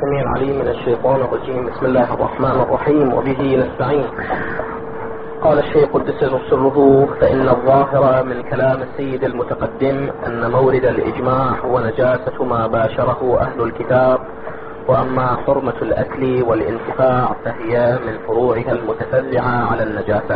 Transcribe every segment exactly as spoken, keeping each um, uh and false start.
السميع العليم من الشيطان الرجيم. بسم الله الرحمن الرحيم وبه نستعين. قال الشيخ قدس سره: فإن الظاهر من كلام السيد المتقدم أن مورد الإجماع هو نجاسة ما باشره أهل الكتاب، وأما حرمة الأكل والانتفاع فهي من فروعها المتفرعة على النجاسة.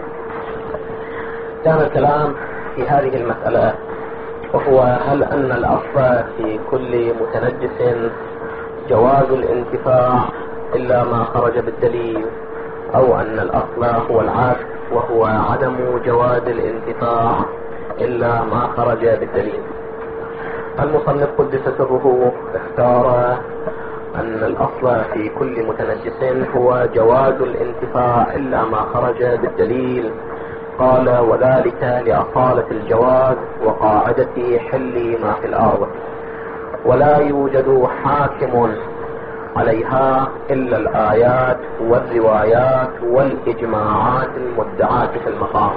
كان الكلام في هذه المسألة وهو هل أن الأصل في كل متنجس جواز الانتفاع إلا ما خرج بالدليل، أو أن الأصل هو العكس وهو عدم جواز الانتفاع إلا ما خرج بالدليل. المصنف قدس سره اختار أن الأصل في كل متنجس هو جواز الانتفاع إلا ما خرج بالدليل. قال: وذلك لأصالة الجواز وقاعدة حل ما في الأرض، ولا يوجد حاكم عليها إلا الآيات والروايات والإجماعات المدعاة في المقام،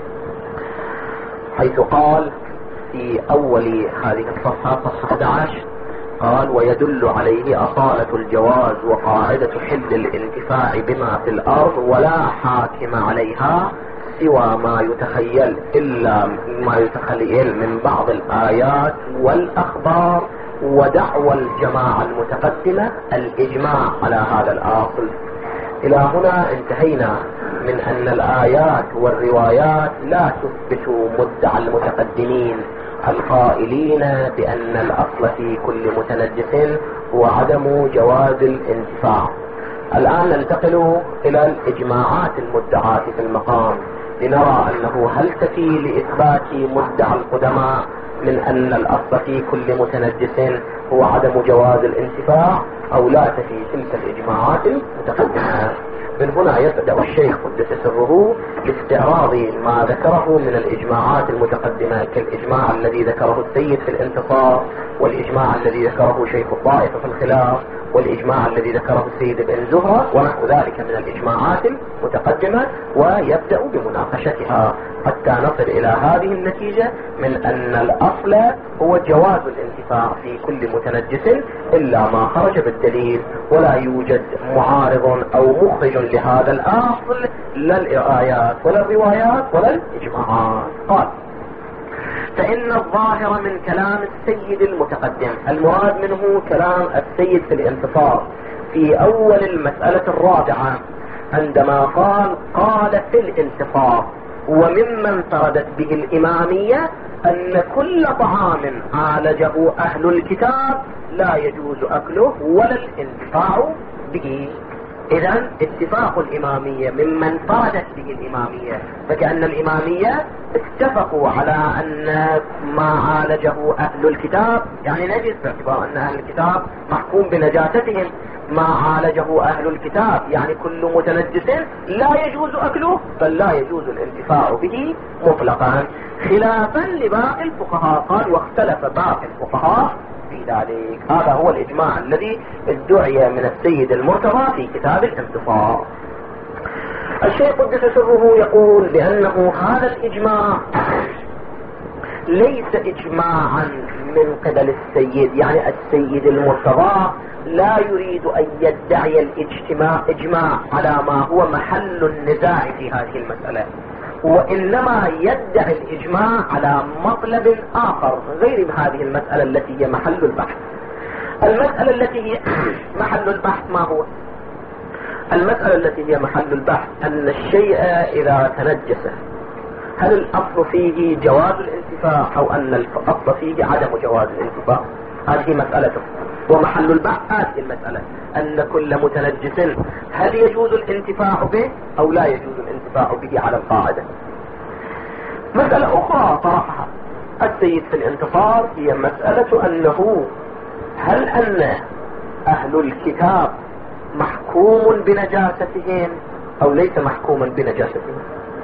حيث قال في أول هذه الصفحة صفحة أحد عشر قال: ويدل عليه أصالة الجواز وقاعدة حل الانتفاع بما في الأرض، ولا حاكم عليها سوى ما يتخيل إلا ما يتخيل من بعض الآيات والأخبار ودعوى الجماعة المتقدمة الإجماع على هذا الأصل. إلى هنا انتهينا من أن الآيات والروايات لا تثبت مدعى المتقدمين القائلين بأن الأصل في كل متنجس هو عدم جواز الانتفاع. الآن ننتقل إلى الإجماعات المدعاة في المقام لنرى أنه هل تفي لإثبات مدعى القدماء من أن الأصل في كل متنجس هو عدم جواز الانتفاع، أو لا تفي تلك الإجماعات المتقدمة. من هنا يبدأ الشيخ قدس سره باستعراض ما ذكره من الإجماعات المتقدمة، كالإجماع الذي ذكره السيد في الانتصار، والإجماع الذي ذكره شيخ الطائفة في الخلاف، والإجماع الذي ذكره السيد ابن زهرة، ونحو ذلك من الإجماعات المتقدمة، ويبدأ بمناقشتها حتى نصل إلى هذه النتيجة من أن الأصل هو جواز الانتفاع في كل متنجس إلا ما خرج بالدليل، ولا يوجد معارض أو مخرج لهذا الأصل لا الآيات ولا الروايات ولا الإجماعات. قال: فإن الظاهر من كلام السيد المتقدم، المراد منه كلام السيد في الانتصار في أول المسألة الرابعة عندما قال قال في الانتصار: وممن فردت به الإمامية أن كل طعام عالجه أهل الكتاب لا يجوز أكله ولا الانتفاع به. إذن اتفاق الإمامية ممن فردت به الإمامية، فكأن الإمامية اتفقوا على أن ما عالجه أهل الكتاب يعني نجس، باعتبار أن أهل الكتاب محكوم بنجاستهم. ما عالجه أهل الكتاب يعني كل متنجس لا يجوز أكله بل لا يجوز الانتفاع به مطلقا، خلافا لباقي الفقهاء. قال: واختلف باقي الفقهاء في ذلك. هذا هو الإجماع الذي ادعي من السيد المرتضى في كتاب الانتصار. الشيخ قدس سره يقول بأنه هذا الإجماع ليس إجماعا من قبل السيد، يعني السيد المرتضى لا يريد أن يدعي الاجتماع إجماع على ما هو محل النزاع في هذه المسألة، وإنما يدعي الإجماع على مطلب آخر غير هذه المسألة التي هي محل البحث. المسألة التي هي محل البحث ما هو؟ المسألة التي هي محل البحث أن الشيء إذا تنجس هل الأصل فيه جواز الانتفاع أو أن الأصل فيه عدم جواز الانتفاع؟ هذه مسألته، ومحل البحث هذه المسألة أن كل متنجس هل يجوز الانتفاع به أو لا يجوز الانتفاع به على القاعدة. مسألة أخرى طرحها السيد في الانتصار هي مسألة أنه هل أن أهل الكتاب محكوم بنجاستهم أو ليس محكوما بنجاستهم.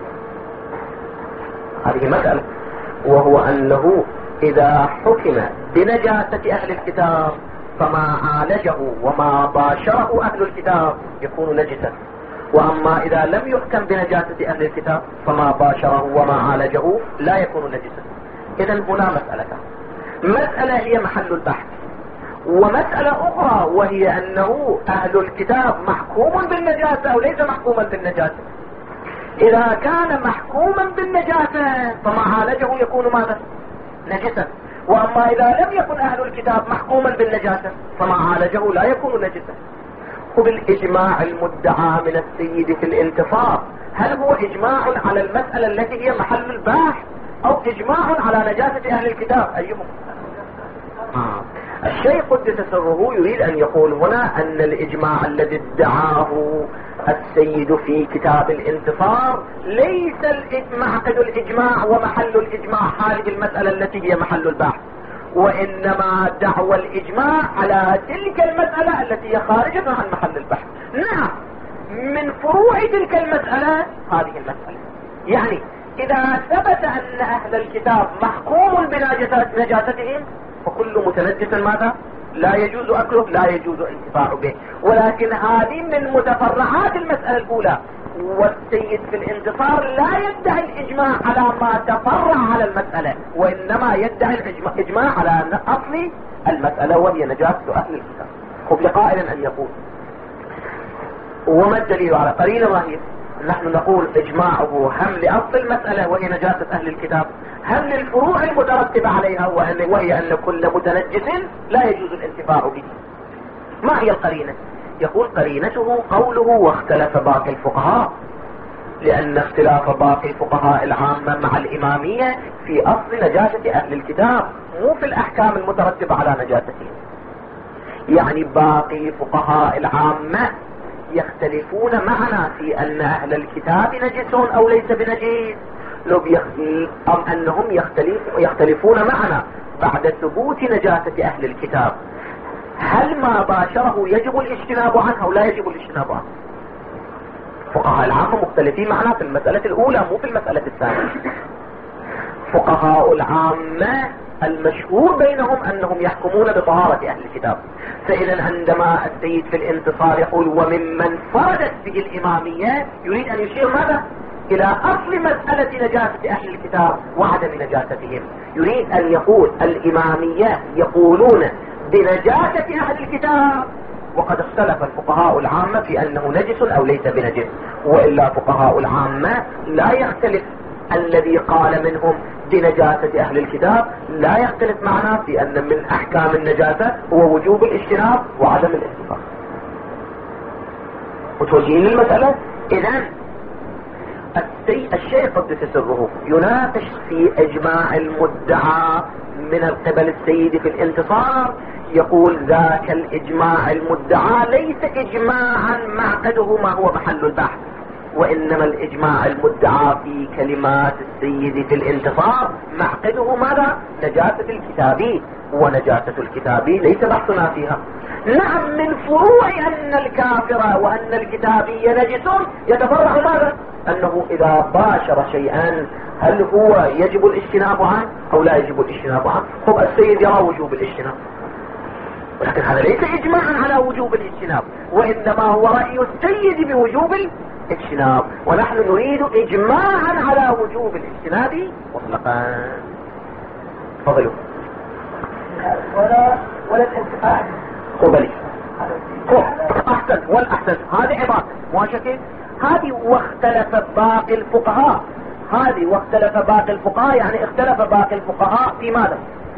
هذه مسألة، وهو أنه إذا حكم بنجاسة أهل الكتاب فما عالجه وما باشره أهل الكتاب يكون نجسا، وأما إذا لم يحكم بنجاسة أهل الكتاب فما باشره وما عالجه لا يكون نجسا. إذن هنا مسألة مسألة هي محل البحث، ومسألة اخرى وهي انه اهل الكتاب محكوم بالنجاسة او ليس محكوما بالنجاسة. اذا كان محكوما بالنجاسة فما عالجه يكون ماذا؟ نجسا. واما اذا لم يكن اهل الكتاب محكوما بالنجاسة فما عالجه لا يكون نجسا. وبالاجماع المدعى من السيد في الانتصار، هل هو اجماع على المسألة التي هي محل الباحث او اجماع على نجاسة اهل الكتاب؟ ايهم؟ آه. الشيخ قدس سره يريد ان يقول هنا ان الاجماع الذي ادعاه السيد في كتاب الانتصار ليس معقد الاجماع ومحل الاجماع هذه المسألة التي هي محل البحث، وانما دعوى الاجماع على تلك المسألة التي هي خارجة عن محل البحث. نعم، من فروع تلك المسألة هذه المسألة. يعني اذا ثبت ان اهل الكتاب محكوم بنجاستهم فكل متنجس ماذا؟ لا يجوز اكله، لا يجوز الانتفاع به. ولكن هذه من متفرعات المسألة الاولى، والسيد في الانتصار لا يدعي الاجماع على ما تفرع على المسألة، وانما يدعي الاجماع على اصل المسألة وهي نجاسة اهل الكتاب. خب لقائل ان يقول وما الدليل على قرين ظاهر؟ نحن نقول اجماعه هم لاصل المسألة وهي نجاسة اهل الكتاب، هم للفروع المترتبة عليها وهي ان كل متنجس لا يجوز الانتفاع به. ما هي القرينة؟ يقول قرينته قوله واختلف باقي الفقهاء، لان اختلاف باقي الفقهاء العامة مع الامامية في اصل نجاسة اهل الكتاب مو في الاحكام المترتبة على نجاستهم. يعني باقي الفقهاء العامة يختلفون معنا في ان اهل الكتاب نجسون او ليس بنجيس، لو بيختلف ام انهم يختلف يختلفون معنا بعد ثبوت نجاسة اهل الكتاب هل ما باشره يجب الاجتناب عنه او لا يجب الاجتناب عنه. فقهاء العامة مختلفين معنا في المسألة الاولى مو في المسألة الثانية. فقهاء العامة المشهور بينهم انهم يحكمون بطهارة اهل الكتاب. فاذا عندما السيد في الانتصار يقول وممن فردت به الامامية يريد ان يشير ماذا؟ الى اصل مسألة نجاسة اهل الكتاب وعدم نجاستهم. يريد ان يقول الامامية يقولون بنجاسة اهل الكتاب وقد اختلف الفقهاء العامة في انه نجس او ليس بنجس. والا فقهاء العامة لا يختلف الذي قال منهم بنجاسة اهل الكتاب لا يختلف معنا في ان من احكام النجاسة هو وجوب الاجتناب وعدم الانتفاع. متوجهين للمسألة؟ اذن الشيخ قدس سره يناقش في اجماع المدعى من قبل السيد في الانتصار، يقول ذاك الاجماع المدعى ليس اجماعا معقده ما هو محل البحث، وانما الاجماع المدعى في كلمات السيد في الانتصار معقده ماذا؟ نجاسة الكتابي، ونجاسة الكتابي ليس بحثنا فيها. نعم، من فروع ان الكافر وان الكتابي نجس يتفرع ماذا؟ انه اذا باشر شيئا هل هو يجب الاجتناب عنه او لا يجب الاجتناب عنه. خب السيد يرى وجوب الاجتناب، ولكن هذا ليس اجماعا على وجوب الاجتناب، وانما هو رأي السيد بوجوب الاجتناب، ونحن نريد اجماعا على وجوب الاجتناب مطلقا. تفضلوا. ولا ولا الانتفاع. قبلي احسن والاحسن هذه عبارة مواشكة. هذه واختلف باقي الفقهاء، هذه واختلف باقي الفقهاء يعني اختلف باقي الفقهاء في ماذا؟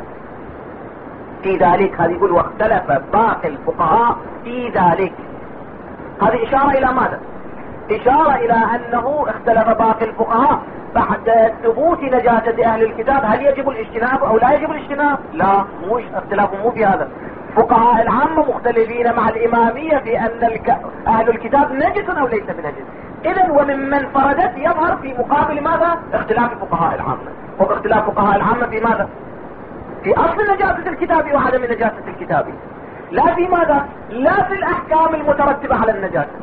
في ذلك. هذه يقول واختلف باقي الفقهاء في ذلك، هذه اشارة الى ماذا؟ اشارة الى انه اختلف باقي الفقهاء بعد ثبوت نجاسة اهل الكتاب هل يجب الاجتناب او لا يجب الاجتناب. لا، مش اختلافهم مو في هذا. فقهاء العامة مختلفين مع الامامية في ان الك... اهل الكتاب نجس او ليس بنجس. اذا وممن فردت يظهر في مقابل ماذا؟ اختلاف فقهاء العامة. واختلاف فقهاء العامة في ماذا؟ في اصل نجاسة الكتاب وعدم نجاسة الكتاب، لا في ماذا؟ لا في الاحكام المترتبة على النجاسة.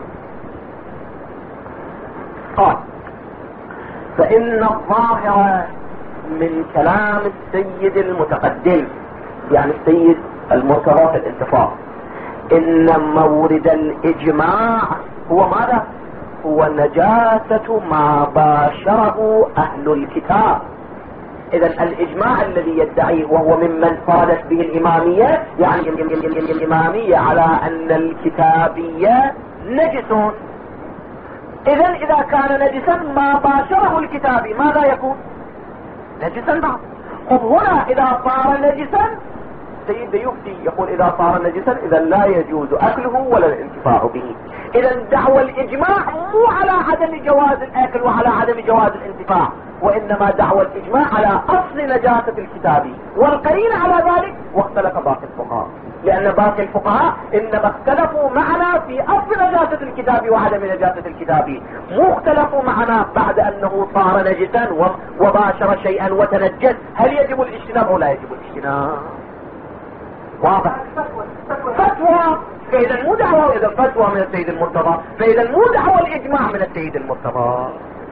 قال فان الظاهر من كلام السيد المتقدم يعني السيد المرتضى في الانتصار ان مورد الاجماع هو ماذا؟ هو نجاسة ما باشره اهل الكتاب. اذا الاجماع الذي يدعيه وهو ممن فردت به الامامية، يعني الامامية على ان الكتابية نجس. اذا اذا كان نجسا ما باشره الكتابي ماذا يكون؟ نجسا بعض. خب هنا اذا صار نجسا سيد يفتي يقول اذا صار نجسا اذا لا يجوز اكله ولا الانتفاع به. اذا دعوى الاجماع مو على عدم جواز الاكل وعلى عدم جواز الانتفاع، وانما دعوى الاجماع على اصل نجاسة الكتاب، والقرين على ذلك واختلف باقي الفقهاء، لان باقي الفقهاء انما اختلفوا معنا في اصل نجاسة الكتاب وعدم نجاسة الكتاب، مو اختلفوا معنا بعد انه صار نجسا وباشر شيئا وتنجس هل يجب الاجتناب او لا يجب الاجتناب. واضح؟ فتوى. فاذا مو دعوة، اذا فتوى من السيد المرتضى، فاذا مو دعوة الاجماع من السيد المرتضى.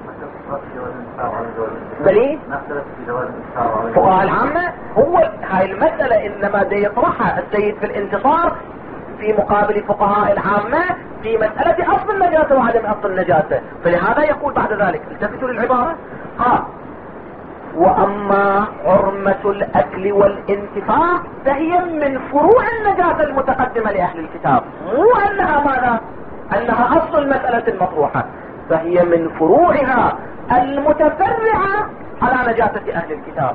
بلي فقهاء العامة هو هاي المسألة انما دي يطرحها السيد في الانتصار في مقابل فقهاء العامة في مسألة اصل النجاسة وعدم اصل النجاسة. فلهذا يقول بعد ذلك التفتوا للعبارة قال واما حرمة الاكل والانتفاع فهي من فروع النجاسة المتقدمة لاهل الكتاب، مو انها ماذا؟ انها اصل المسألة المطروحة، فهي من فروعها المتفرعة على نجاسة اهل الكتاب،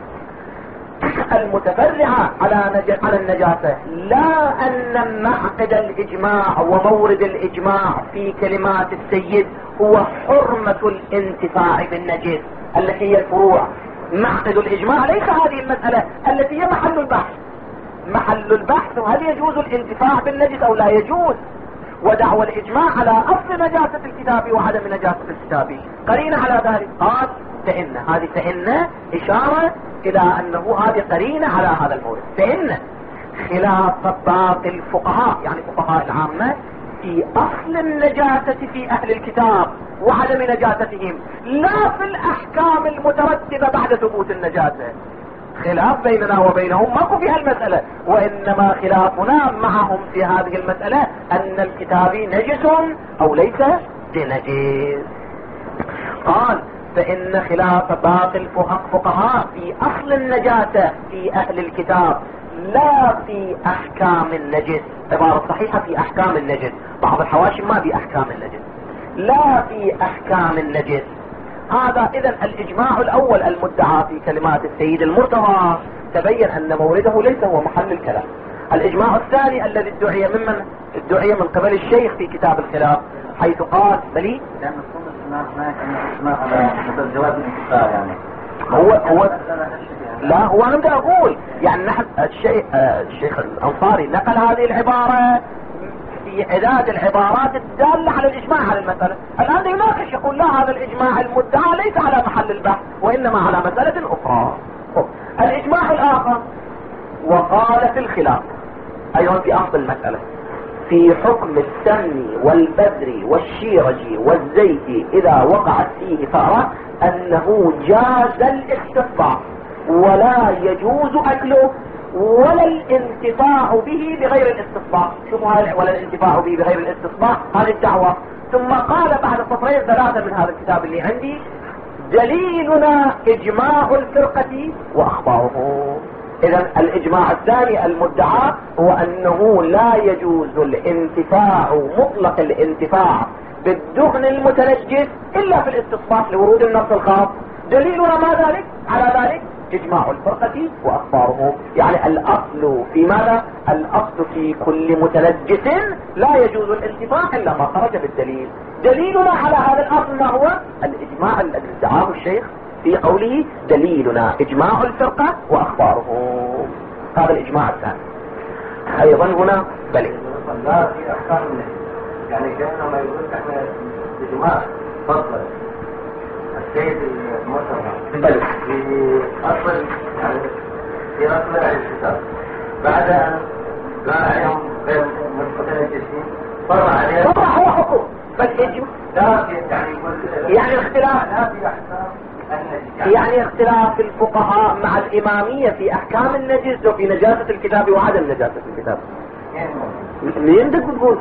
المتفرعة على نج... على النجاسة، لا ان معقد الاجماع ومورد الاجماع في كلمات السيد هو حرمة الانتفاع بالنجس التي هي الفروع. معقد الاجماع ليس هذه المسألة التي هي محل البحث. محل البحث هل يجوز الانتفاع بالنجس او لا يجوز، ودعوى الاجماع على اصل نجاسة الكتاب وعدم نجاسة الكتاب. قرينة على ذلك قال فإن هذه فإن اشارة الى انه هذه قرينة على هذا المورد. فإن خلاف باقي الفقهاء يعني فقهاء العامة في اصل النجاسة في اهل الكتاب وعدم نجاستهم، لا في الاحكام المترتبة بعد ثبوت النجاسة. خلاف بيننا وبينهم ماكو في هالمسألة، وانما خلافنا معهم في هذه المسألة ان الكتابي نجس او ليس بنجس. قال فإن خلاف باقي الفقهاء في أصل النجاسة في أهل الكتاب لا في أحكام النجس. عبارة صحيحة في أحكام النجس، بعض الحواشي ما في أحكام النجس، لا في أحكام النجس. هذا إذن الإجماع الأول المدعى في كلمات السيد المرتضى تبين أن مورده ليس هو محل الكلام. الإجماع الثاني الذي ادعي ممن ادعي من قبل الشيخ في كتاب الخلاف حيث قال بلي يعني هو هو لا هو انا بدي اقول يعني نحن الشيخ الشيخ الانصاري نقل هذه العبارة في عداد العبارات الدالة على الاجماع على المسألة. الان يناقش يقول لا هذا الاجماع المدعى ليس على محل البحث وانما على مسألة اخرى. الاجماع الاخر وقال في الخلاف ايضا في اصل المسألة في حكم السمن والبذر والشيرج والزيت اذا وقعت فيه فأرة انه جاز الاستطباع ولا يجوز اكله ولا الانتفاع به بغير الاستطباع. شوفوا هاي ولا الانتفاع به بغير الاستطباع هذه الدعوة. ثم قال بعد سطرين ثلاثة من هذا الكتاب اللي عندي دليلنا اجماع الفرقة واخباره. اذا الاجماع الثاني المدعى هو انه لا يجوز الانتفاع مطلق الانتفاع بالدهن المتنجس الا في الاستصلاح لورود النص الخاص. دليلنا ما ذلك؟ على ذلك اجماع الفرقة واخباره. يعني الاصل في ماذا؟ الاصل في كل متنجس لا يجوز الانتفاع الا ما خرج بالدليل. دليلنا على هذا الاصل ما هو؟ الاجماع الذي ادعاه الشيخ في قوله دليلنا اجماع الفرقة واخباره. هذا الاجماع الثاني. ايضا هنا بلي لا في احكام يعني كانما يقول احنا اجماع فضل السيد المرتضى بلي في اصل يعني في اصل الكتاب بعد ان لا عليهم غير متنجسين فرع عليهم فرع هو حكم بس اجماع لا يعني يعني اختلاف لا في احكام يعني اختلاف الفقهاء مع الإمامية في أحكام النجس وفي نجاسة الكتاب وعدم نجاسة الكتاب. مين بدك تقول؟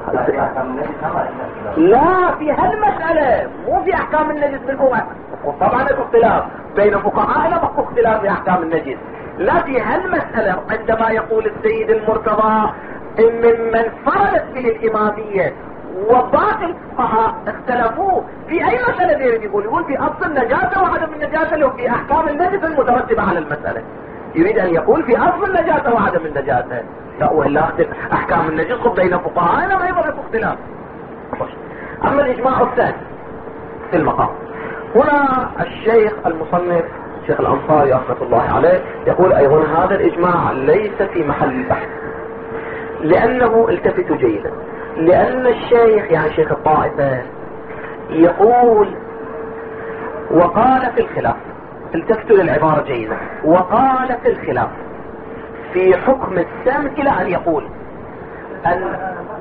لا في هالمسألة مو في أحكام النجس بالفقهاء. وطبعا اختلاف بين فقهائنا ماكو اختلاف في احكام النجس. لا في هالمسألة عندما يقول السيد المرتضى ممن فرضت به الامامية وباقي الفقهاء اختلفوا في اي مسألة يريد يقول؟ يقول في اصل النجاسة وعدم النجاسة لو في احكام النجس المترتبة على المسألة. يريد ان يقول في اصل النجاسة وعدم النجاسة، لا ولا احكام النجس بين فقهائنا ما يبقى اختلاف. اما الاجماع الثاني في المقام، هنا الشيخ المصنف الشيخ الانصاري رحمة الله عليه يقول ايضا هذا الاجماع ليس في محل البحث، لانه التفتوا جيدا، لان الشيخ يعني شيخ الطائفة يقول وقال في الخلاف، التفتوا للعبارة جيدا، وقال في الخلاف في حكم السم الى ان يقول أن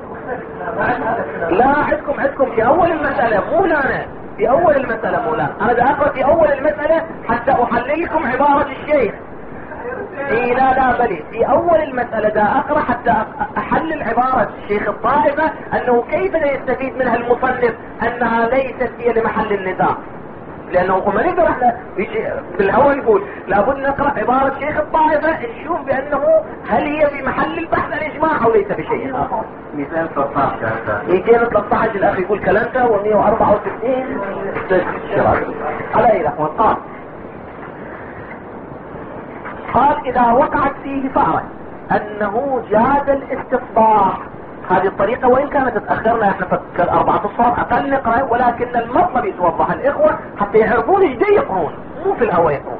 لا عندكم عندكم في اول المسألة مو لانا، في اول المسألة مو لانا، انا دا اقرأ في اول المسألة حتى احلل لكم عبارة الشيخ. اي لا لا بلي في اول المسألة دا اقرأ حتى احلل عبارة شيخ الطائفة انه كيف يستفيد منها المصنف انها ليست هي لمحل النزاع، لانه ما نقدر احنا بالهوى نقول لابد نقرأ عبارة شيخ الطائفة نشوف بانه هل هي في محل البحث الاجماع او ليس بشيء اخر. مئتين وثلاثة عشر مئتين وثلاثة عشر الاخ يقول كلامته و164 على اي رقم. قال قال اذا وقعت فيه فأرة انه جاز الاستصباح. هذه الطريقة وإن كانت تتأخرنا احنا في أربعة الصور أقل نقرأ، ولكن المطلب يتوضح الإخوة حتى يعرفون ايش دي يقرون مو في الهوى يقرون.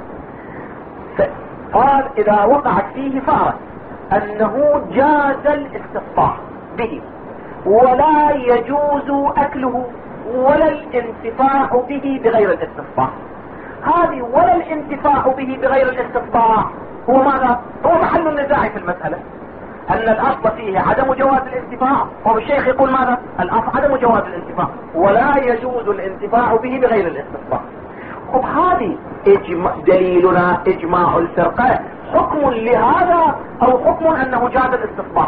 قال إذا وقعت فيه فأرة أنه جاز الاستصباح به ولا يجوز أكله ولا الانتفاع به بغير الاستصباح. هذه ولا الانتفاع به بغير الاستصباح هو ماذا؟ هو محل النزاع في المسألة، أن الأصل فيه عدم جواز الانتفاع، والشيخ يقول ماذا؟ الأصل عدم جواز الانتفاع ولا يجوز الانتفاع به بغير الاستصباح. خب هذه إجماع دليلنا إجماع الفرقة حكم لهذا أو حكم أنه جاز الاستصباح؟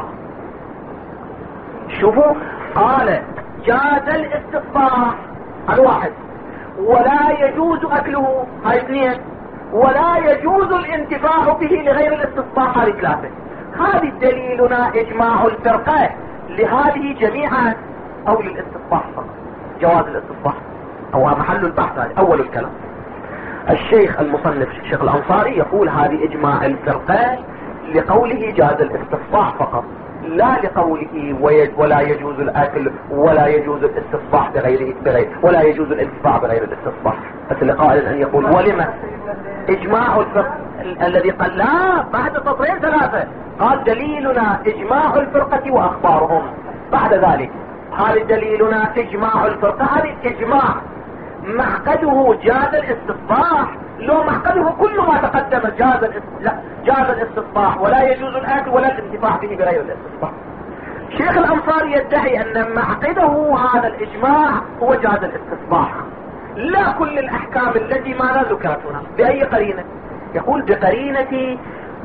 شوفوا قال جاز الاستصباح الواحد ولا يجوز أكله هاي اثنين، ولا يجوز الانتفاع به لغير الاستصباح هاي ثلاثة. هذه دليلنا إجماع الفرقة لهذه جميعا أو للاستصباح فقط، جواز الاستصباح أو محل البحث. هذا أول الكلام. الشيخ المصنف الشيخ الأنصاري يقول هذه إجماع الفرقة لقوله جاز الاستصباح فقط، لا لقوله ولا يجوز الأكل ولا يجوز الاستصباح بغيره بغير ولا يجوز الانتفاع بغير الاستصباح. بس لقائل أن يقول ولما إجماع الفرقة الذي قال لا بعد سطرين ثلاثة قال دليلنا إجماع الفرقة وأخبارهم. بعد ذلك هذا دليلنا إجماع الفرقة، هذا إجماع معقده جاز الاستصباح، لو معقده كل ما تقدم جاز جاز الاستصباح ولا يجوز الأكل ولا الانتفاع به بغير الاستصباح. شيخ الأنصاري يدعي أن معقده هذا الإجماع هو جاز الاستصباح، لا كل الأحكام التي ما ذكرت هنا. بأي قرينة؟ يقول بقرينة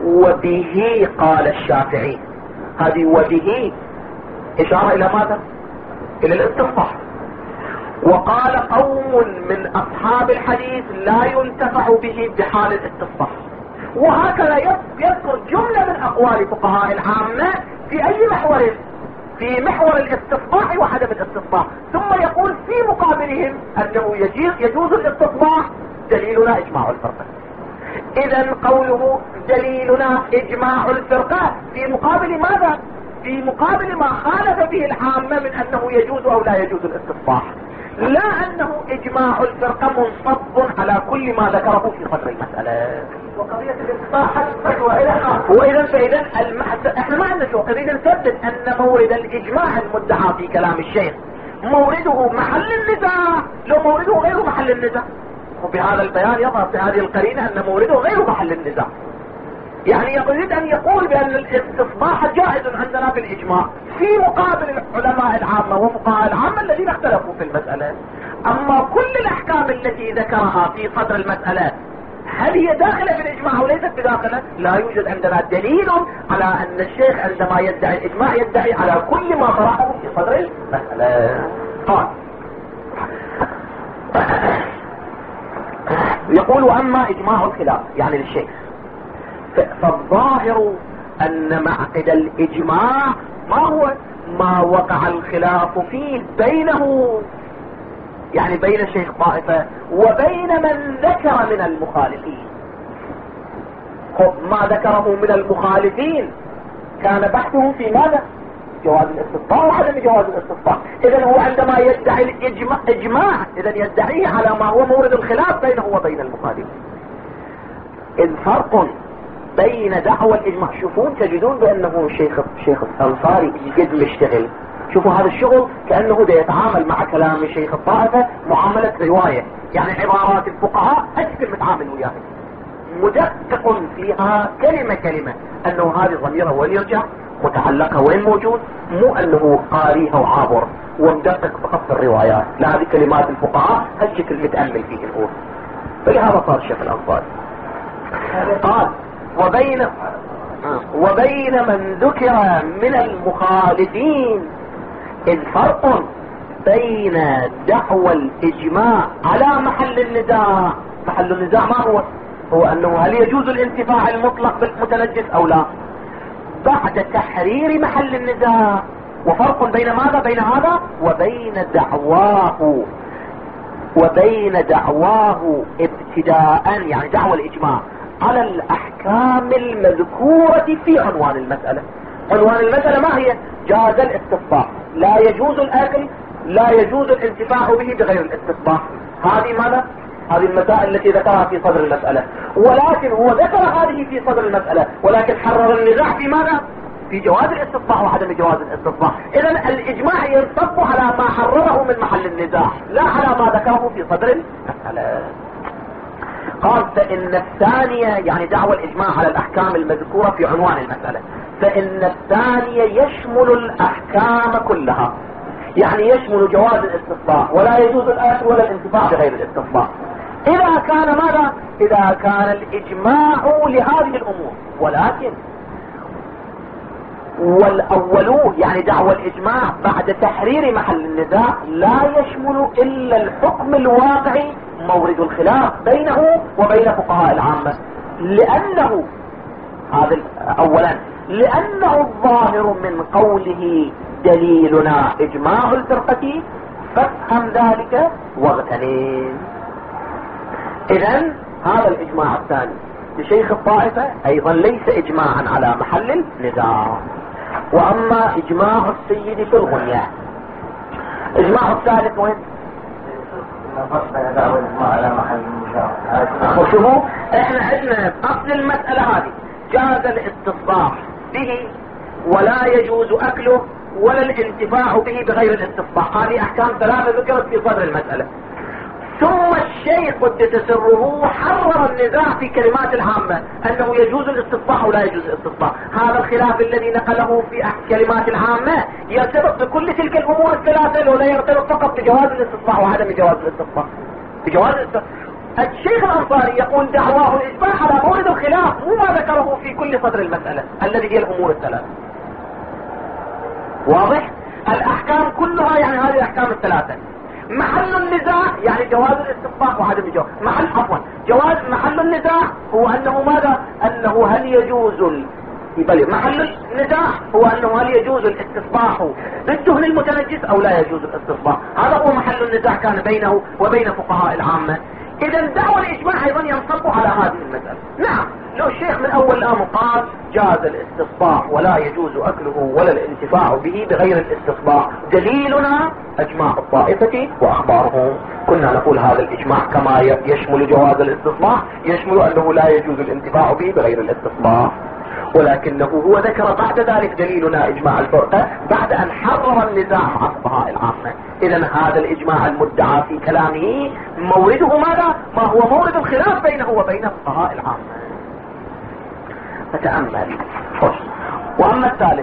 وبه قال الشافعي. هذه وبه إشارة إلى ماذا؟ إلى الاستصباح. وقال قوم من أصحاب الحديث لا ينتفع به بحال الاستصباح. وهكذا يذكر جملة من أقوال فقهاء العامة في أي محور؟ في محور الاستصباح وعدم الاستصباح. ثم يقول في مقابلهم أنه يجوز الاستصباح، دليلنا إجماع الفرقة. إذن قوله دليلنا إجماع الفرقة في مقابل ماذا؟ في مقابل ما خالف به العامة من أنه يجوز أو لا يجوز الاستصباح، لا أنه إجماع الفرقة منصب على كل ما ذكره في صدر المسألة. وقضية الاستصباح حدثت وإلى آخر. وإذا فإذا المحس... احنا ما عندنا شو إذا نثبت أن مورد الإجماع المدعى في كلام الشيخ مورده محل النزاع، لو مورده غير محل النزاع. وبهذا البيان يظهر في هذه القرينة أن مورده غير محل النزاع. يعني يريد أن يقول بأن الاستصباح جائز عندنا في الإجماع في مقابل العلماء العامة وفقهاء العامة الذين اختلفوا في المسألة. أما كل الأحكام التي ذكرها في صدر المسألة هل هي داخلة في الإجماع أو ليست بداخلة؟ لا يوجد عندنا دليل على أن الشيخ عندما يدعي الإجماع يدعي على كل ما طرحه في صدر المسألة. قال يقول واما اجماع الخلاف يعني للشيخ، فالظاهر ان معقد الاجماع ما هو ما وقع الخلاف فيه بينه يعني بين شيخ طائفة وبين من ذكر من المخالفين. ما ذكره من المخالفين كان بحثه في ماذا؟ جواز الاستطاع وعدم جواز الاستطاع. اذا هو عندما يدعي الاجماع اجماع اذا يدعيه على ما هو مورد الخلاف بينه وبين المخالفين. اذ فرق بين دعوى الاجماع. شوفون تجدون بانه شيخ شيخ الانصاري جد مشتغل. شوفوا هذا الشغل كانه ده يتعامل مع كلام شيخ الطائفة معاملة رواية، يعني عبارات الفقهاء اكثر متعامل وياها، مدقق فيها كلمة كلمة انه هذه ضميرها وين يرجع، متعلقها وين موجود، مو انه قاريها وعابر ومدقق فقط في الروايات، لا هذه كلمات الفقهاء هالشكل متأمل فيه الأول. فلهذا صار الشيخ الأنصاري قال وبين وبين من ذكر من المخالفين إذ فرق بين دعوى الإجماع على محل النزاع. محل النزاع ما هو؟ هو أنه هل يجوز الانتفاع المطلق بالمتنجس أو لا بعد تحرير محل النزاع. وفرق بين ماذا؟ بين هذا وبين دعواه وبين دعواه ابتداء يعني دعوى الإجماع على الأحكام المذكورة في عنوان المسألة. عنوان المسألة ما هي؟ جاز الاستطاع، لا يجوز الأكل، لا يجوز الانتفاع به بغير الاستطاع. هذه ماذا؟ هذه المسائل التي ذكرها في صدر المسألة، ولكن هو ذكر هذه في صدر المسألة ولكن حرر النزاع في ماذا؟ في جواز الاستطاع وعدم جواز الاستطاع. إذن الإجماع ينصب على ما حرره من محل النزاع لا على ما ذكره في صدر المسألة. قال فإن الثانية يعني دعوى الإجماع على الأحكام المذكورة في عنوان المسألة، فإن الثانية يشمل الأحكام كلها، يعني يشمل جواز الاستطاع ولا يجوز الأكل ولا الانتفاع بغير الاستطاع إذا كان ماذا؟ إذا كان الإجماع لهذه الأمور. ولكن والأولوه يعني دعوى الإجماع بعد تحرير محل النزاع لا يشمل إلا الحكم الواقعي مورد الخلاف بينه وبين فقهاء العامة، لأنه هذا أولا لأنه الظاهر من قوله دليلنا إجماع الفرقة فافهم ذلك واغتنم. إذن هذا الإجماع الثاني لشيخ الطائفة أيضا ليس إجماعا على محل النزاع. وأما إجماع السيد في الغنية إجماع الثالث وين؟ على محل النزاع. وشوفوا احنا عندنا أصل المسألة هذه جاز الاستصلاح به ولا يجوز أكله ولا الانتفاع به بغير الاستصلاح. هذه أحكام ثلاثة ذكرت في صدر المسألة. ثم الشيخ قدس سره حرر النزاع في كلمات العامة أنه يجوز الاستصلاح ولا يجوز الاستصلاح. هذا الخلاف الذي نقله في كلمات العامة يرتبط بكل تلك الأمور الثلاثة ولا يرتبط فقط بجواز الاستصلاح وعدم جواز الاستصلاح. بجواز الاستصلاح الشيخ الأنصاري يقول دعواه الإجماع على مورد الخلاف مو ما ذكره في كل صدر المسألة الذي هي الأمور الثلاثة. واضح؟ الأحكام كلها يعني هذه الأحكام الثلاثة. محل النزاع يعني جواز الاستطلاع وعدم جواز محل عفوا جواز محل النزاع هو أنه ماذا؟ أنه هل يجوز ال... محل النزاع هو أنه هل يجوز الاستصلاح بالدهن المتنجس أو لا يجوز الاستصلاح. هذا هو محل النزاع كان بينه وبين فقهاء العامة. إذا دعوى الإجماع أيضا ينصب على هذه المسألة. نعم لو الشيخ من أول الأمر قال جاز الاستصلاح ولا يجوز أكله ولا الانتفاع به بغير الاستصلاح دليلنا أجماع الطائفة وأخبارهم، كنا نقول هذا الإجماع كما يشمل جواز الاستصلاح يشمل أنه لا يجوز الانتفاع به بغير الاستصلاح. ولكنه هو ذكر بعد ذلك دليلنا إجماع الفرقة بعد أن حرر النزاع مع فقهاء العامة. إذن هذا الإجماع المدعى في كلامه مورده ماذا؟ ما هو مورد الخلاف بينه وبين فقهاء العامة. فتأمل. وأما الثالث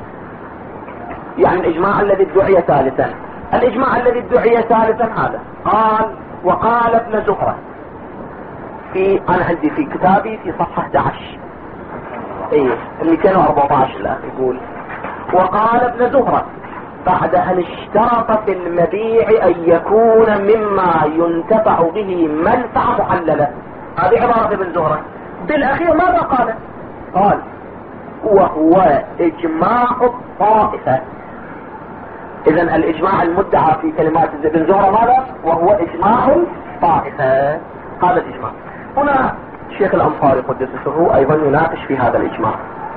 يعني الإجماع الذي ادعي ثالثا، الإجماع الذي ادعي ثالثا هذا قال وقال ابن زهرة في أنا عندي في كتابي في صفحة أحد عشر ايه مئتين وأربعة عشر الآن يقول وقال ابن زهرة بعد أن اشترط في المبيع أن يكون مما ينتفع به منفعة محللة. هذه عبارة ابن زهرة. بالاخير ماذا قال؟ قال وهو اجماع الطائفة. اذا الاجماع المدعى في كلمات ابن زهرة ماذا؟ وهو اجماع الطائفة. هذا الاجماع. هنا الشيخ الانصاري قدس سره ايضا يناقش في هذا الاجماع،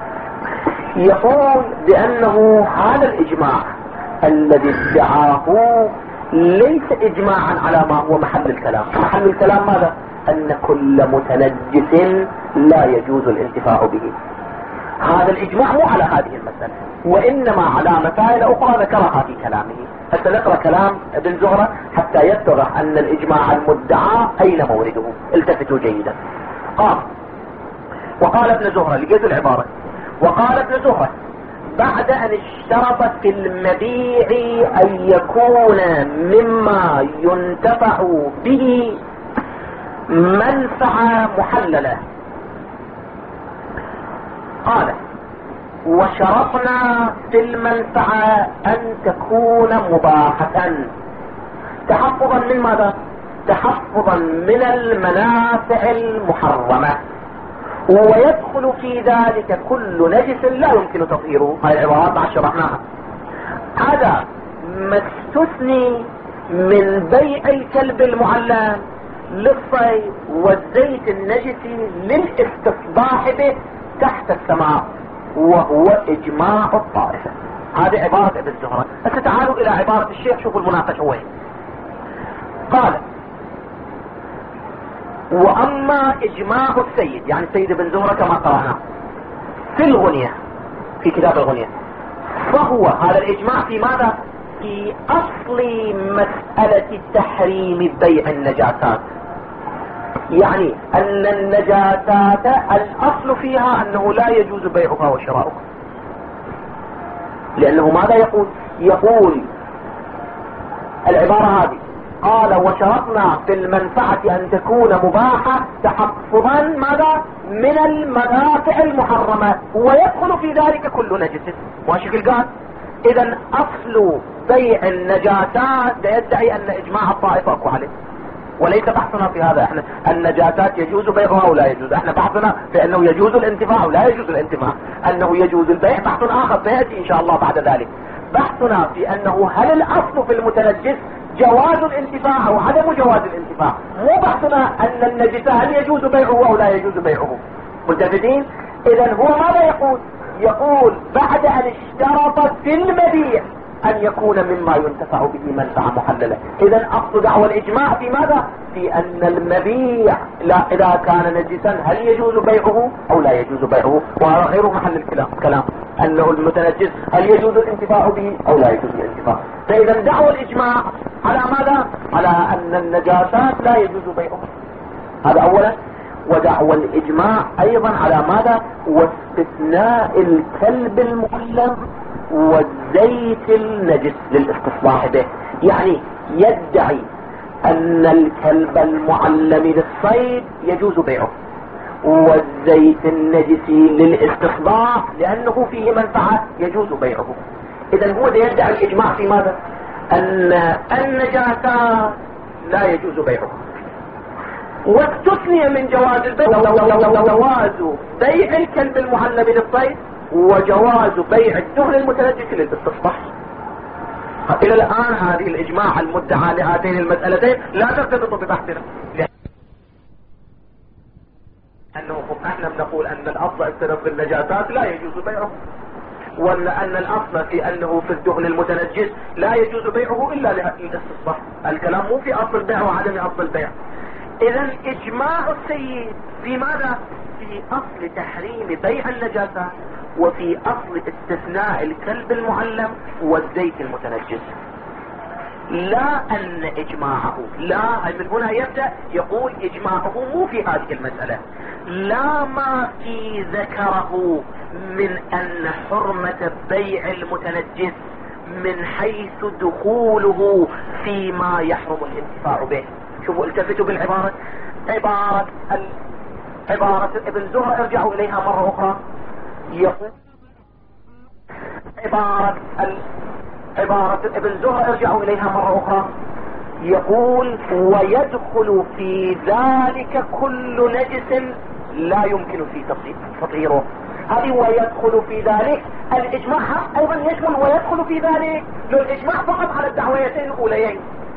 يقول بانه هذا الاجماع الذي ادعاه ليس اجماعا على ما هو محل الكلام. محل الكلام ماذا؟ ان كل متنجس لا يجوز الانتفاع به. هذا الاجماع مو على هذه المسألة، وانما على مسائل اخرى ذكرها في كلامه. حتى نقرأ كلام ابن زهرة حتى يتضح ان الاجماع المدعى اين مورده. التفتوا جيدا. قال وقال ابن زهرة، لقيت العبارة، وقال ابن زهرة بعد ان اشترط في المبيع ان يكون مما ينتفع به منفعة محللة، قال وشرطنا في المنفعة ان تكون مباحة تحفظا من ماذا؟ تحفظا من المنافع المحرمة، ويدخل في ذلك كل نجس لا يمكن تطهيره. هاي العبارات مع شرحناها. هذا ما استثني من بيع الكلب المعلم للصيد والزيت النجس للاستصباح به تحت السماء، وهو اجماع الطائفة. هذه عبارة ابن زهرة. بس تعالوا الى عبارة الشيخ، شوفوا المناقشة وين. قال واما اجماع السيد، يعني السيد ابن زهرة كما قرأنا في الغنية، في كتاب الغنية، فهو هذا الاجماع في ماذا؟ في اصل مسألة تحريم بيع النجاسات. يعني ان النجاسات الاصل فيها انه لا يجوز بيعها وشراؤها، لانه ماذا يقول؟ يقول العبارة هذه، قال وشرطنا في المنفعة ان تكون مباحة تحفظا ماذا؟ من المنافع المحرمة، ويدخل في ذلك كل نجس. واشكل قال اذا اصل بيع النجاسات يدعي ان اجماع الطائفة اكو عليه، وليس بحثنا في هذا. احنا النجاسات يجوز بيعها او لا يجوز، احنا بحثنا في انه يجوز الانتفاع او لا يجوز الانتفاع. انه يجوز البيع بحث اخر سياتي ان شاء الله بعد ذلك. بحثنا في انه هل الاصل في المتنجس جواز الانتفاع او عدم جواز الانتفاع، مو بحثنا ان النجس هل يجوز بيعه او لا يجوز بيعه. ملتفتين؟ اذا هو ماذا يقول؟ يقول بعد ان اشترط في المبيع ان يكون مما ينتفع به منفعة محللة. اذا اصل دعوى الاجماع في ماذا؟ في ان المبيع لا اذا كان نجسا هل يجوز بيعه او لا يجوز بيعه، وهذا غير محل الكلام. كلام انه المتنجس هل يجوز الانتفاع به او لا يجوز الانتفاع. فاذا دعوى الاجماع على ماذا؟ على ان النجاسات لا يجوز بيعه. هذا اولا. ودعوى الاجماع ايضا على ماذا؟ واستثناء الكلب المعلم والزيت النجس للاستصلاح به. يعني يدعي ان الكلب المعلم للصيد يجوز بيعه، والزيت النجس للاستصلاح لانه فيه منفعة يجوز بيعه. اذا هو يدعي الاجماع في ماذا؟ ان النجاسات لا يجوز بيعه، واستثني من جواز البيع جواز بيع الكلب المعلم للصيد وجواز بيع الدهن المتنجس للاستصلاح. الى الان هذه الاجماع المدعى لهاتين المسألتين لا ترتبط ببحثنا، لانه احنا بنقول ان الاصل السلف بالنجاسات لا يجوز بيعه، وان ان الاصل في انه في الدهن المتنجس لا يجوز بيعه الا للاستصلاح. الكلام مو في اصل البيع وعدم اصل البيع. اذا اجماع السيد في ماذا؟ في اصل تحريم بيع النجاسة، وفي اصل استثناء الكلب المعلم والزيت المتنجس. لا ان اجماعه، لا من هنا يبدأ يقول اجماعه مو في هذه المسألة، لا ما في ذكره من ان حرمة بيع المتنجس من حيث دخوله فيما يحرم الانتفاع به. شوفوا التفتوا بالعبارة، عبارة ال... عبارة ابن زهرة ارجعوا اليها مرة اخرى. يقول عبارة ال... عبارة ابن زهرة ارجعوا اليها مرة اخرى. يقول ويدخل في ذلك كل نجس لا يمكن فيه تطهيره. هذه ويدخل في ذلك الإجماع أيضا يشمل ويدخل في ذلك، لو الإجماع فقط على الدعويتين الأوليين.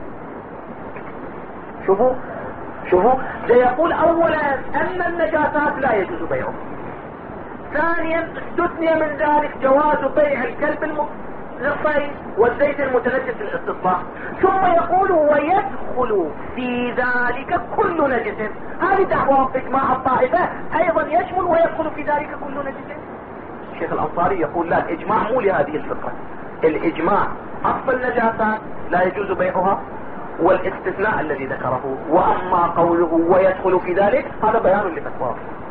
شوفوا شوفوا سيقول أولا أن النجاسات لا يجوز بيعه، ثانيا استثني من ذلك جواز بيع الكلب للصيد والزيت المتنجس للاستصلاح، ثم يقول ويدخل في ذلك كل نجس. هذه دعوة إجماع الطائفة أيضا يشمل ويدخل في ذلك كل نجس. الشيخ الأنصاري يقول لا، الإجماع مو لهذه الفكرة، الإجماع أصل النجاسات لا يجوز بيعها والاستثناء الذي ذكره، وأما قوله ويدخل في ذلك هذا بيان لفتواه.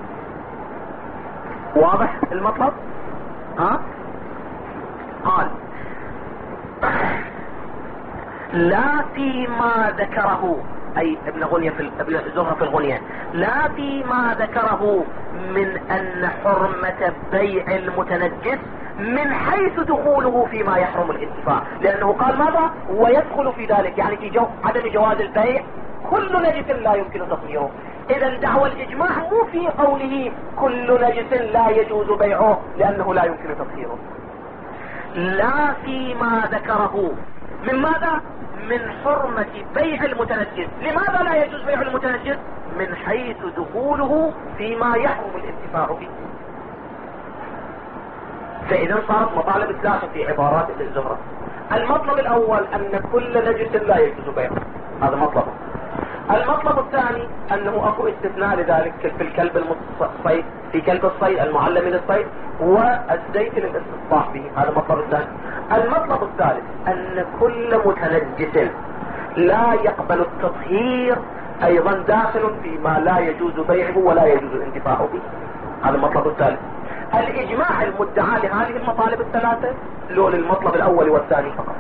واضح المطلب؟ ها؟ قال لا فيما ذكره، أي ابن غنية في ابن زهرة في الغنية، لا فيما ذكره من أن حرمة بيع المتنجس من حيث دخوله فيما يحرم الانتفاع، لأنه قال ماذا؟ ويدخل في ذلك، يعني في جو عدم جواز البيع كل نجس لا يمكن تطهيره. إذا دعوى الإجماع مو في قوله كل نجس لا يجوز بيعه لأنه لا يمكن تطهيره، لا فيما ذكره من ماذا؟ من حرمة بيع المتنجس. لماذا لا يجوز بيع المتنجس؟ من حيث دخوله فيما يحرم الانتفاع به. فإذا صارت مطالب ثلاثة في عبارات الزهرة. المطلب الأول أن كل نجس لا يجوز بيعه، هذا مطلب. المطلب الثاني أنه أكو استثناء لذلك في الكلب الصيد، في كلب الصيد المعلم للصيد والزيت للاستصلاح به، هذا المطلب الثاني. المطلب الثالث أن كل متنجس لا يقبل التطهير أيضا داخل فيما لا يجوز بيعه ولا يجوز الانتفاع به، هذا المطلب الثالث. الإجماع المدعى لهذه المطالب الثلاثة له للمطلب الأول والثاني فقط،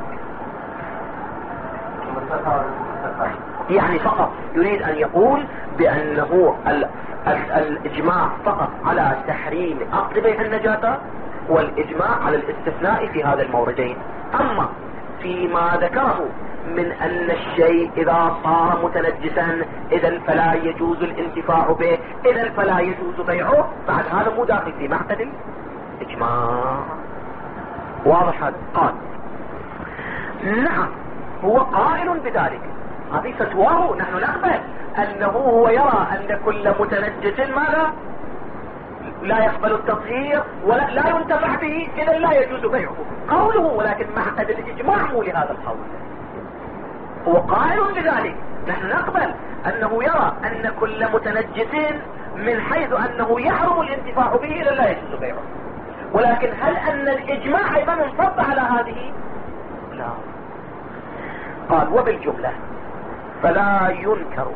يعني فقط يريد أن يقول بأنه ال ال الإجماع فقط على تحريم عقد بيع النجاسة والإجماع على الاستثناء في هذا الموردين. أما فيما ذكره من أن الشيء إذا صار متنجسا إذا فلا يجوز الانتفاع به، إذا فلا يجوز بيعه، بعد هذا مو داخل في معتدل إجماع. واضح هذا؟ قال نعم هو قائل بذلك، هذه فتواه، نحن نقبل أنه هو يرى أن كل متنجس ماذا؟ لا يقبل التطهير ولا لا ينتفع به، إذا لا يجوز بيعه قوله، ولكن معتد الإجماع مو لهذا القول. هو قائل بذلك، نحن نقبل أنه يرى أن كل متنجس من حيث أنه يحرم الانتفاع به إذا لا يجوز بيعه، ولكن هل أن الإجماع أيضا انصب على هذه؟ لا. قال وبالجملة فلا ينكر.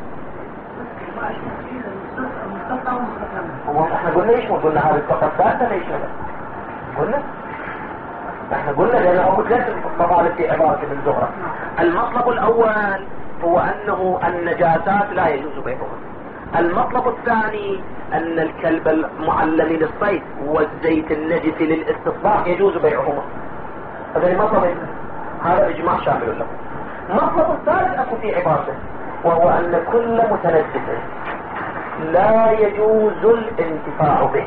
هو احنا قلنا ايش؟ قلنا هذا فقط ذاته ليش هذا؟ قلنا احنا قلنا لان اقول ثلاث مطالب في عبارة ابن زهرة. المطلب الاول هو انه النجاسات لا يجوز بيعها. المطلب الثاني ان الكلب المعلم للصيد والزيت النجس للاستصلاح يجوز بيعهما. هذا المطلب، هذا اجماع شامل له. المطلب الثالث اكو في عبارته وهو ان كل متنجس لا يجوز الانتفاع به،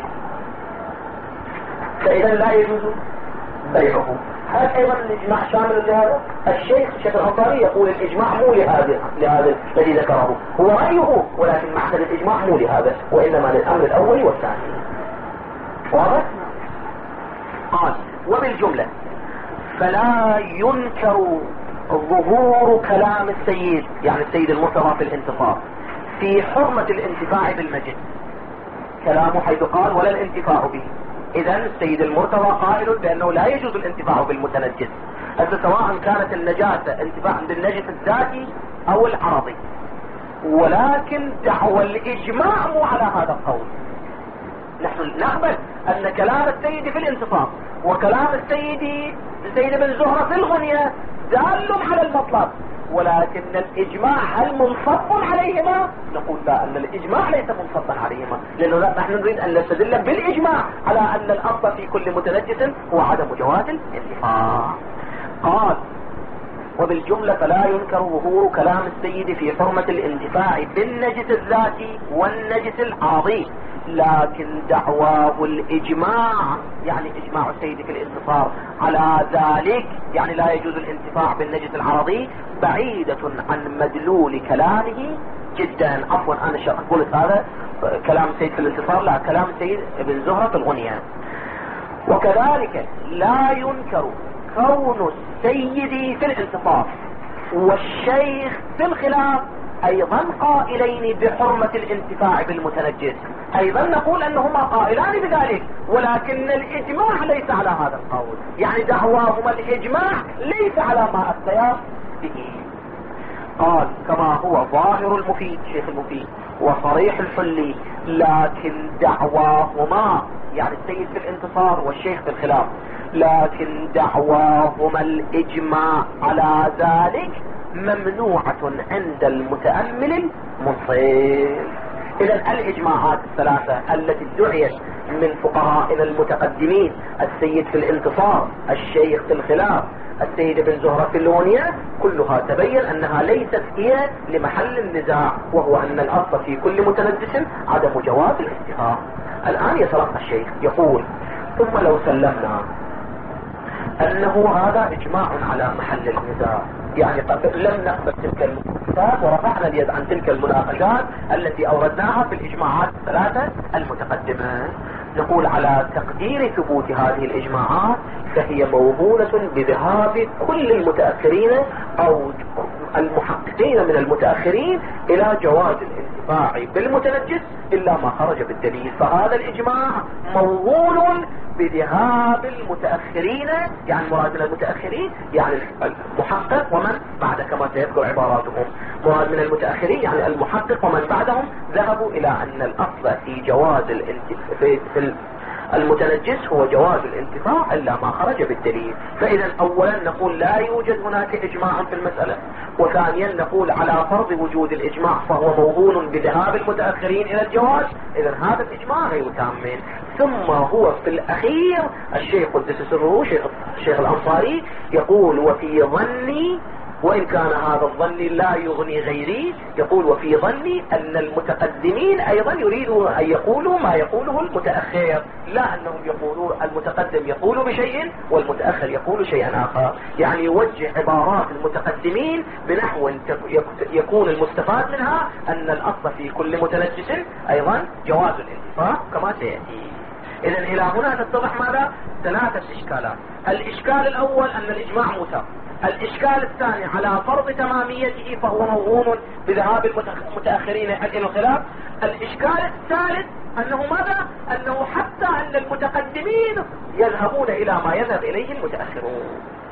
فاذا لا يجوز بيعه. هذا ايضا الاجماع شامل لهذا. الشيخ الشيخ الانصاري يقول الاجماع مو لهذا لهذا الذي ذكره، هو رايه، ولكن معدل الاجماع مو لهذا، وانما للامر الاول والثاني. واضح؟ قال وبالجمله فلا ينكر ظهور كلام السيد، يعني السيد المرتضى في الانتصار، في حرمة الانتفاع بالمجد، كلامه حيث قال ولا الانتفاع به. اذا السيد المرتضى قائل بانه لا يجوز الانتفاع بالمتنجس، هذا سواء كانت النجاسة انتفاع بالنجس الذاتي او العرضي، ولكن دعوى الاجماع مو على هذا القول. نحن نقبل ان كلام السيد في الانتصار وكلام السيد السيد بن زهرة في الغنية دال على المطلب، ولكن الإجماع هل منصب عليهما؟ نقول لا، أن الإجماع ليس منصبا عليهما، لأنه نحن نريد أن نستدل بالإجماع على أن الأصل في كل متنجس هو عدم جواز الانتفاع. قال وبالجملة فلا ينكر ظهور كلام السيد في حرمة الانتفاع بالنجس الذاتي والنجس العرضي، لكن دعواه الإجماع، يعني إجماع السيد في الانتصار على ذلك، يعني لا يجوز الانتفاع بالنجس العرضي، بعيدة عن مدلول كلامه جدا. عفوا أنا أقول هذا كلام السيد في الانتصار، لا، كلام السيد ابن زهرة في الغنية. وكذلك لا ينكر كون السيد في الانتصار والشيخ في الخلاف ايضا قائلين بحرمة الانتفاع بالمتنجس، ايضا نقول انهما قائلان بذلك، ولكن الاجماع ليس على هذا القول، يعني دعواهما الاجماع ليس على ما افتيا به. قال كما هو ظاهر المفيد، شيخ المفيد، وصريح الحلي، لكن دعواهما، يعني السيد في الانتصار والشيخ في الخلاف، لكن دعواهما الإجماع على ذلك ممنوعة عند المتأمل المنصف. إذن الإجماعات الثلاثة التي ادعيت من فقهائنا المتقدمين، السيد في الانتصار، الشيخ في الخلاف، السيد بن زهرة في الغنية، كلها تبين أنها ليست هي لمحل النزاع، وهو أن الأصل في كل متنجس عدم جواز الانتفاع. الآن يتلقى الشيخ يقول: ثم لو سلمنا أنه هذا إجماع على محل النزاع، يعني لم نقبل تلك المناقشات ورفعنا اليد عن تلك المناقشات التي أوردناها في الإجماعات الثلاثة المتقدمة، نقول على تقدير ثبوت هذه الإجماعات فهي موهونة بذهاب كل المتأخرين أو المحققين من المتأخرين إلى جواز الانتفاع بالمتنجس إلا ما خرج بالدليل، فهذا الإجماع موهون بذهاب المتأخرين، يعني مراد من المتأخرين يعني المحقق ومن بعد، كما سيذكر عباراتهم، مراد من المتأخرين يعني المحقق ومن بعدهم، ذهبوا إلى أن الأصل في جواز الانتفاع في المتنجس هو جواز الانتفاع إلا ما خرج بالدليل. فإذا أولا نقول لا يوجد هناك إجماع في المسألة، وثانيا نقول على فرض وجود الإجماع فهو موهون بذهاب المتأخرين إلى الجواز، إذا هذا الإجماع غير تام. ثم هو في الأخير الشيخ قدس سره الشيخ الأنصاري يقول: وفي ظني، وإن كان هذا الظن لا يغني غيري، يقول: وفي ظني أن المتقدمين أيضا يريدون أن يقولوا ما يقوله المتأخر، لا أنهم يقولون المتقدم يقول بشيء والمتأخر يقول شيئا آخر، يعني يوجه عبارات المتقدمين بنحو يكون المستفاد منها أن الأصل في كل متنجس أيضا جواز الانتفاع كما سيأتي. إذن إلى هنا تتضح ماذا؟ ثلاثة إشكالات. الإشكال الأول أن الإجماع متى، الإشكال الثاني على فرض تماميته فهو موهون بذهاب المتأخرين إلى الخلاف، الإشكال الثالث أنه ماذا؟ أنه حتى أن المتقدمين يذهبون إلى ما يذهب إليه المتأخرون.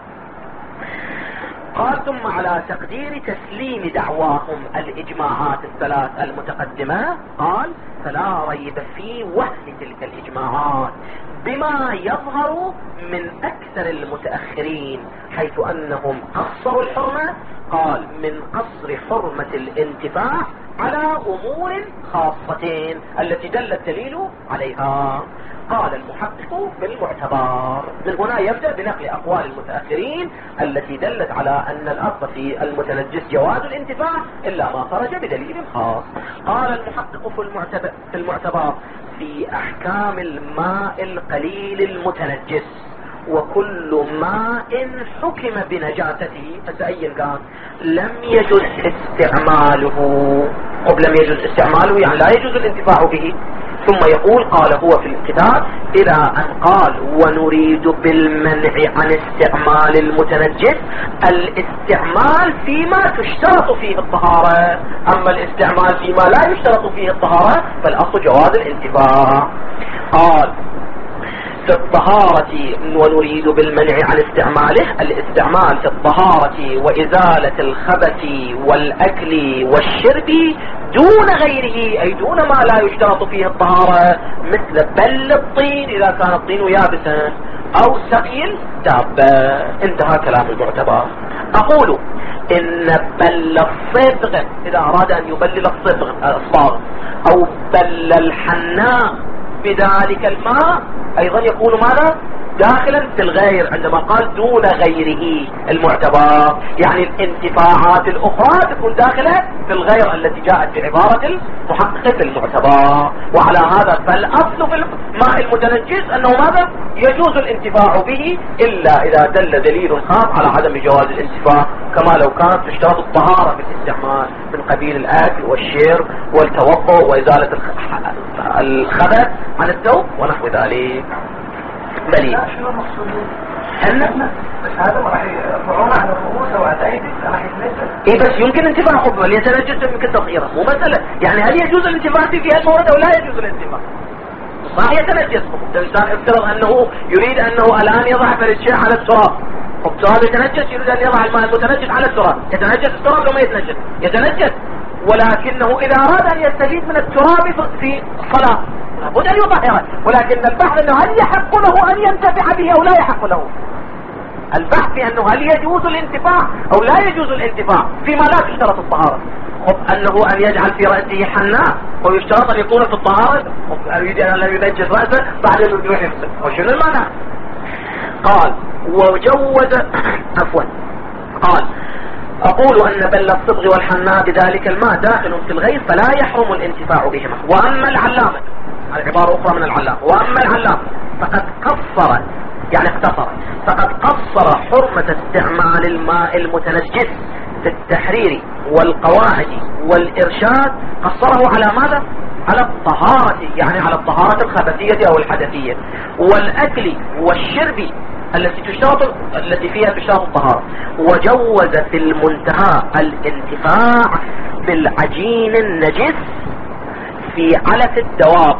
قال: ثم على تقدير تسليم دعواهم الإجماعات الثلاث المتقدمة، قال: فلا ريب في وحي تلك الإجماعات بما يظهر من أكثر المتأخرين، حيث أنهم قصروا الحرمة، قال: من قصر حرمة الانتفاع على أمور خاصتين التي دل الدليل عليها. قال المحقق بالمعتبر. من هنا يبدأ بنقل أقوال المتأخرين التي دلت على أن الأصل في المتنجس جواز الانتفاع إلا ما خرج بدليل خاص. قال المحقق في المعتبر, في المعتبر في أحكام الماء القليل المتنجس: وكل ماء حكم بنجاسته فسأيا كان لم يجوز استعماله، قبل لم يجوز استعماله يعني لا يجوز الانتفاع به. ثم يقول: قال هو في الكتاب إلى أن قال: ونريد بالمنع عن استعمال المتنجس الاستعمال فيما تشترط فيه الطهارة، أما الاستعمال فيما لا يشترط فيه الطهارة فالأصل جواز الانتفاع. قال: في الطهارة ونريد بالمنع عن استعماله الاستعمال في الطهارة وإزالة الخبث والأكل والشرب دون غيره، أي دون ما لا يشترط فيه الطهارة، مثل بل الطين إذا كان الطين يابسا أو سقي الدابة. انتهى كلام المعتبر. أقول إن بل الصبغ إذا أراد أن يبلل الصبغ الأصباغ أو بل الحناء بذلك الماء أيضا يكون ماذا؟ داخلا في الغير، عندما قال دون غيره المعتبر يعني الانتفاعات الأخرى تكون داخلة في الغير التي جاءت بعبارة المحقق في المعتبر. وعلى هذا فالأصل في الماء المتنجس أنه ماذا؟ يجوز الانتفاع به إلا إذا دل دليل خاص على عدم جواز الانتفاع، كما لو كانت تشترط الطهارة في الاستعمال من قبيل الأكل والشرب والتوضؤ وإزالة الخبث عن الثوب ونحو ذلك. بلي بس هذا راح يرفعون على الرؤوس وعلى راح يتنجس. اي بس يمكن انتفاع خطبه ليتنجس يمكن تطهيره، مو مسألة يعني هل يجوز الانتفاع في هذا المورد او لا يجوز الانتفاع؟ صح يتنجس. الانسان افترض انه يريد انه الان يضع فرد شيء على التراب، التراب يتنجس، يريد ان يضع الماء المتنجس على التراب، يتنجس التراب لو ما يتنجس؟ يتنجس. ولكنه اذا اراد ان يستفيد من التراب في الصلاة لابد ان يطهره، ولكن البحث انه هل يحق له ان ينتفع به او لا يحق له. البحث في انه هل يجوز الانتفاع او لا يجوز الانتفاع فيما لا تشترط الطهارة. خب انه ان يجعل في رأسه حناء ويشترط ان يكون في الطهارة، يريد ان لا ينجس رأسه بعد ان يروح يغسل، وشنو المعنى؟ قال وجوز عفوا قال أقول أن بل الصبغ والحناء بذلك الماء داخل في الغير فلا يحرم الانتفاع بهما. وأما العلامة، على عبارة أخرى من العلامة، وأما العلامة فقد قصر يعني اقتصر فقد قصر حرمة استعمال الماء المتنجس في التحرير والقواعد والإرشاد، قصره على ماذا؟ على الطهارة، يعني على الطهارة الخبثية أو الحدثية، والأكل والشرب التي تشترط التي فيها تشترط الطهارة. وجوز في المنتهى الانتفاع بالعجين النجس في علف الدواب.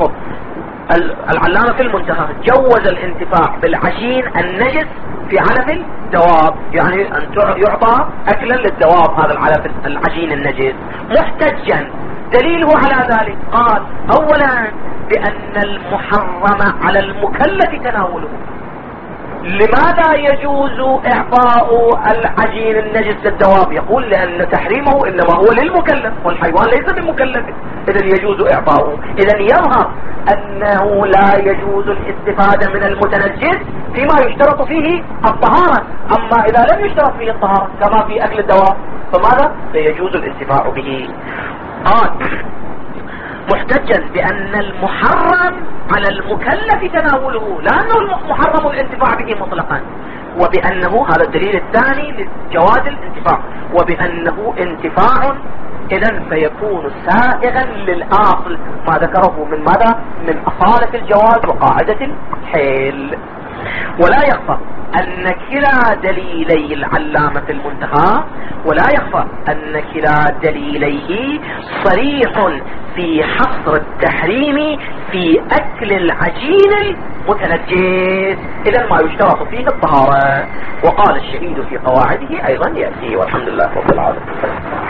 العلامة في المنتهى جوز الانتفاع بالعجين النجس في علف الدواب، يعني أن يعطى أكلا للدواب هذا العلف العجين النجس، محتجا دليله على ذلك. قال أولا بأن المحرم على المكلف تناوله. لماذا يجوز إعطاء العجين النجس للدواب؟ يقول لأن تحريمه إنما هو للمكلف والحيوان ليس بمكلف، إذن يجوز إعطاؤه. إذن يظهر أنه لا يجوز الاستفادة من المتنجس فيما يشترط فيه الطهارة، أما إذا لم يشترط فيه الطهارة كما في أكل الدواب فماذا؟ فيجوز الانتفاع به. قال محتجا بأن المحرم على المكلف تناوله، لأنه محرم الانتفاع به مطلقا، وبأنه هذا الدليل الثاني لجواز الانتفاع، وبأنه انتفاع إذن فيكون سائغا للآصل ما ذكره من ماذا؟ من أصالة الجواز وقاعدة الحيل. ولا يخفى أن كلا دليلي العلامة في المنتهى ولا يخفى أن كلا دليليه صريح في حصر التحريم في أكل العجين المتنجس، إذا ما يشترط فيه الطهارة. وقال الشهيد في قواعده أيضا يأتي، والحمد لله رب العالمين.